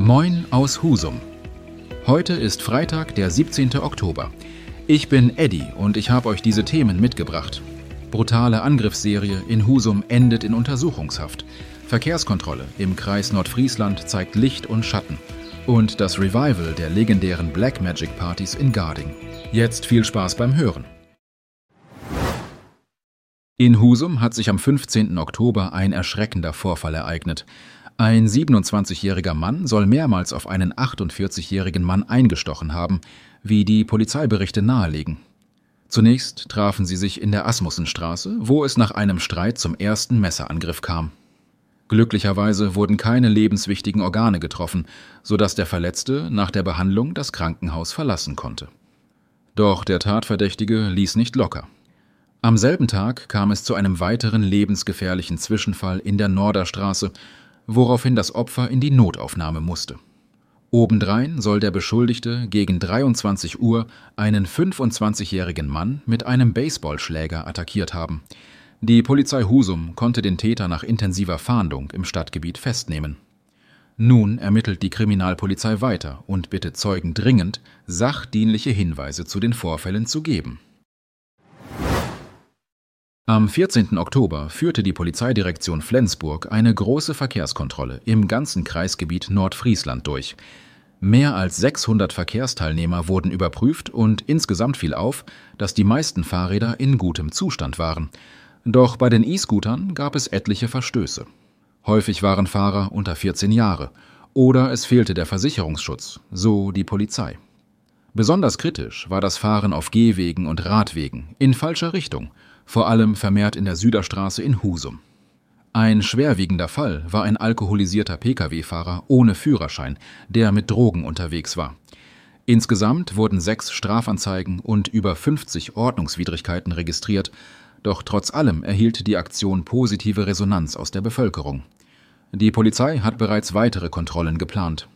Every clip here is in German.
Moin aus Husum. Heute ist Freitag, der 17. Oktober. Ich bin Eddie und ich habe euch diese Themen mitgebracht. Brutale Angriffsserie in Husum endet in Untersuchungshaft. Verkehrskontrolle im Kreis Nordfriesland zeigt Licht und Schatten. Und das Revival der legendären Black Magic Partys in Garding. Jetzt viel Spaß beim Hören. In Husum hat sich am 15. Oktober ein erschreckender Vorfall ereignet. Ein 27-jähriger Mann soll mehrmals auf einen 48-jährigen Mann eingestochen haben, wie die Polizeiberichte nahelegen. Zunächst trafen sie sich in der Asmussenstraße, wo es nach einem Streit zum ersten Messerangriff kam. Glücklicherweise wurden keine lebenswichtigen Organe getroffen, sodass der Verletzte nach der Behandlung das Krankenhaus verlassen konnte. Doch der Tatverdächtige ließ nicht locker. Am selben Tag kam es zu einem weiteren lebensgefährlichen Zwischenfall in der Norderstraße, woraufhin das Opfer in die Notaufnahme musste. Obendrein soll der Beschuldigte gegen 23 Uhr einen 25-jährigen Mann mit einem Baseballschläger attackiert haben. Die Polizei Husum konnte den Täter nach intensiver Fahndung im Stadtgebiet festnehmen. Nun ermittelt die Kriminalpolizei weiter und bittet Zeugen dringend, sachdienliche Hinweise zu den Vorfällen zu geben. Am 14. Oktober führte die Polizeidirektion Flensburg eine große Verkehrskontrolle im ganzen Kreisgebiet Nordfriesland durch. Mehr als 600 Verkehrsteilnehmer wurden überprüft und insgesamt fiel auf, dass die meisten Fahrräder in gutem Zustand waren. Doch bei den E-Scootern gab es etliche Verstöße. Häufig waren Fahrer unter 14 Jahre oder es fehlte der Versicherungsschutz, so die Polizei. Besonders kritisch war das Fahren auf Gehwegen und Radwegen in falscher Richtung, vor allem vermehrt in der Süderstraße in Husum. Ein schwerwiegender Fall war ein alkoholisierter Pkw-Fahrer ohne Führerschein, der mit Drogen unterwegs war. Insgesamt wurden 6 Strafanzeigen und über 50 Ordnungswidrigkeiten registriert, doch trotz allem erhielt die Aktion positive Resonanz aus der Bevölkerung. Die Polizei hat bereits weitere Kontrollen geplant.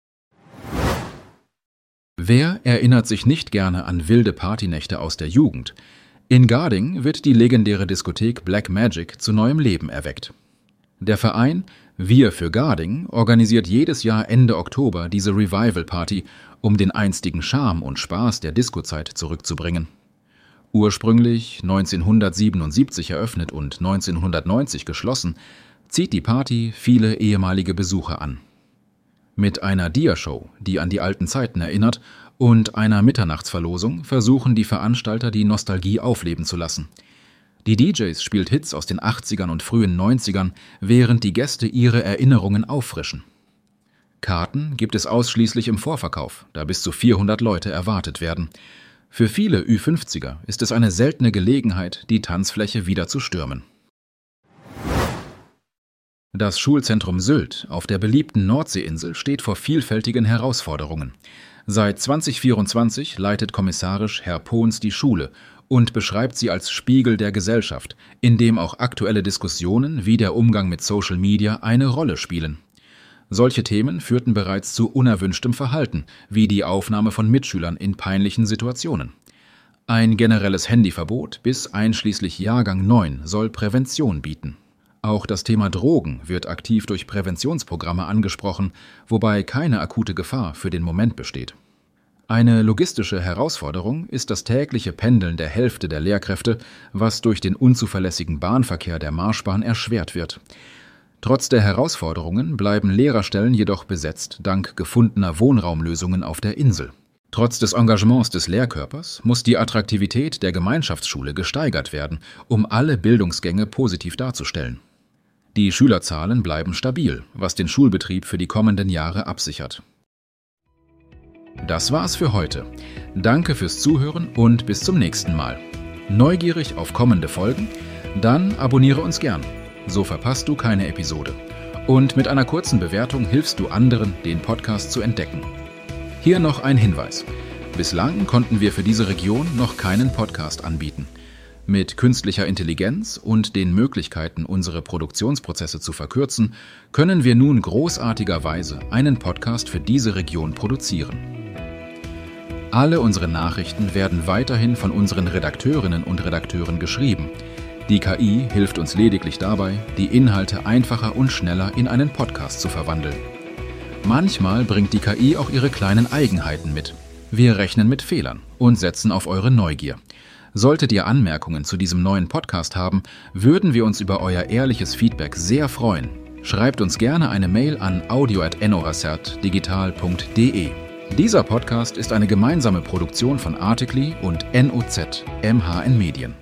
Wer erinnert sich nicht gerne an wilde Partynächte aus der Jugend? In Garding wird die legendäre Diskothek Black Magic zu neuem Leben erweckt. Der Verein Wir für Garding organisiert jedes Jahr Ende Oktober diese Revival-Party, um den einstigen Charme und Spaß der Diskozeit zurückzubringen. Ursprünglich 1977 eröffnet und 1990 geschlossen, zieht die Party viele ehemalige Besucher an. Mit einer Dia-Show, die an die alten Zeiten erinnert, und einer Mitternachtsverlosung versuchen die Veranstalter, die Nostalgie aufleben zu lassen. Die DJs spielt Hits aus den 80ern und frühen 90ern, während die Gäste ihre Erinnerungen auffrischen. Karten gibt es ausschließlich im Vorverkauf, da bis zu 400 Leute erwartet werden. Für viele Ü50er ist es eine seltene Gelegenheit, die Tanzfläche wieder zu stürmen. Das Schulzentrum Sylt auf der beliebten Nordseeinsel steht vor vielfältigen Herausforderungen. Seit 2024 leitet kommissarisch Herr Pohns die Schule und beschreibt sie als Spiegel der Gesellschaft, in dem auch aktuelle Diskussionen wie der Umgang mit Social Media eine Rolle spielen. Solche Themen führten bereits zu unerwünschtem Verhalten, wie die Aufnahme von Mitschülern in peinlichen Situationen. Ein generelles Handyverbot bis einschließlich Jahrgang 9 soll Prävention bieten. Auch das Thema Drogen wird aktiv durch Präventionsprogramme angesprochen, wobei keine akute Gefahr für den Moment besteht. Eine logistische Herausforderung ist das tägliche Pendeln der Hälfte der Lehrkräfte, was durch den unzuverlässigen Bahnverkehr der Marschbahn erschwert wird. Trotz der Herausforderungen bleiben Lehrerstellen jedoch besetzt, dank gefundener Wohnraumlösungen auf der Insel. Trotz des Engagements des Lehrkörpers muss die Attraktivität der Gemeinschaftsschule gesteigert werden, um alle Bildungsgänge positiv darzustellen. Die Schülerzahlen bleiben stabil, was den Schulbetrieb für die kommenden Jahre absichert. Das war's für heute. Danke fürs Zuhören und bis zum nächsten Mal. Neugierig auf kommende Folgen? Dann abonniere uns gern. So verpasst du keine Episode. Und mit einer kurzen Bewertung hilfst du anderen, den Podcast zu entdecken. Hier noch ein Hinweis. Bislang konnten wir für diese Region noch keinen Podcast anbieten. Mit künstlicher Intelligenz und den Möglichkeiten, unsere Produktionsprozesse zu verkürzen, können wir nun großartigerweise einen Podcast für diese Region produzieren. Alle unsere Nachrichten werden weiterhin von unseren Redakteurinnen und Redakteuren geschrieben. Die KI hilft uns lediglich dabei, die Inhalte einfacher und schneller in einen Podcast zu verwandeln. Manchmal bringt die KI auch ihre kleinen Eigenheiten mit. Wir rechnen mit Fehlern und setzen auf eure Neugier. Solltet ihr Anmerkungen zu diesem neuen Podcast haben, würden wir uns über euer ehrliches Feedback sehr freuen. Schreibt uns gerne eine Mail an audio@novacertdigital.de. Dieser Podcast ist eine gemeinsame Produktion von Articly und NOZ MHN Medien.